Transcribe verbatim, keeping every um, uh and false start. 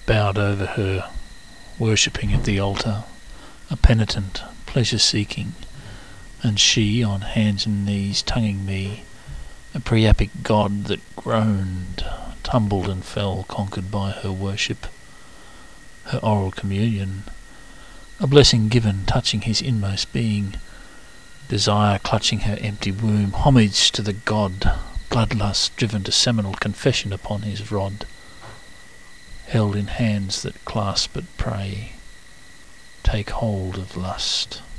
bowed over her, worshipping at the altar, a penitent, pleasure-seeking, and she, on hands and knees, tonguing me, a priapic god that groaned, tumbled and fell, conquered by her worship, her oral communion, a blessing given, touching his inmost being, desire clutching her empty womb, homage to the god, bloodlust driven to seminal confession upon his rod, held in hands that clasp but pray, take hold of lust.